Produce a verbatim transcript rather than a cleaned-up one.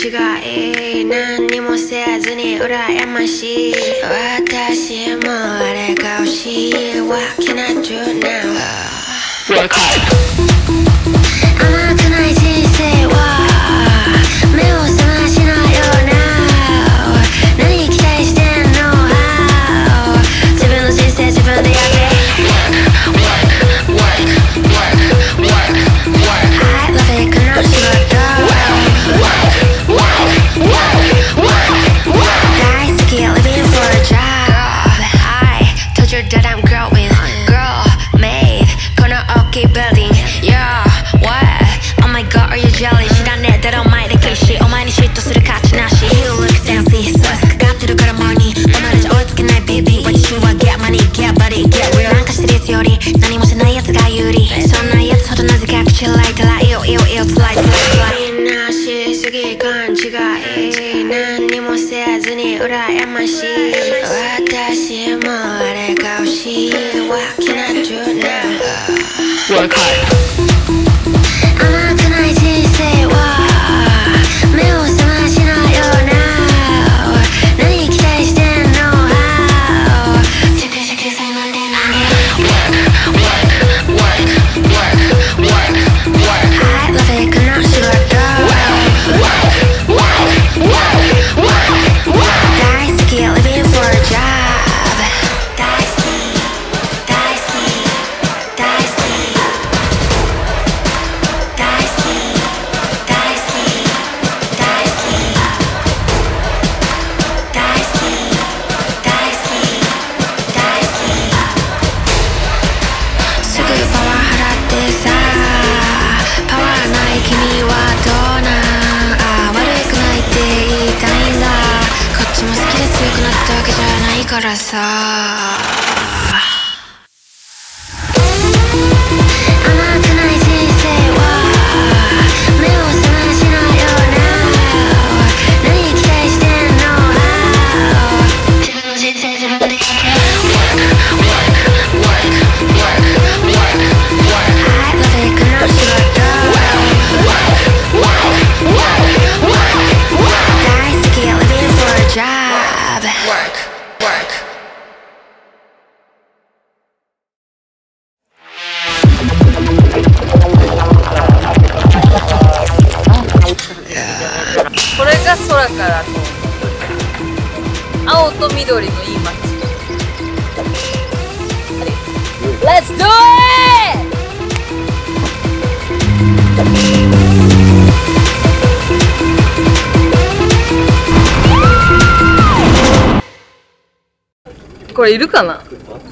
違い何にもせずに羨ましい私もあれが欲しい What can I do now? Work hard 甘くない人生は目を覚ましなよ Now 何期待してんの How 自分の人生自分でやれ Work, work, work, work, work I love it この仕事 Work, work, work, work, work 大好き living for a job I told you that I'm growing Girl, made この大きい building Yeah, what? Oh my god, are you jealous? 知らねえだろお前できるしお前に嫉妬する価値なし You look fancy それかかってるからマニーお前らじゃ追いつけない baby 私は get money, get body, get real なんかしてるやつより何もしないやつが有利そんなやつほどなぜか口開いたらいいよいいよいいよつらいつらいつらいみんなしすぎ勘違い何にもせずに羨ましい私もあれが欲しい What can I do now? Work hard甘くない人生は目を覚ましなよ Now 何期待してんの How シクシクさいなんでなんで Work, work, work, work, work, work I love it この仕事 Work, work, work, work, work 大好き living for a job 大好き大好き大好き大好き大好き大好き大好き大好き大好きすぐパワー払ってさパワーない君はどうなんあ悪くないって言いたいんだこっちも好きで強くなったわけじゃないからさ甘くない人生は目を覚ましなよ Now 何期待してんの How 自分の人生自分でやれ Work, work, work, work, work, work I love it この仕事 Work, work, work, work, work 大好き living for a job Work, work これが空からこう青と緑のいい街 Let's do it! これいるかな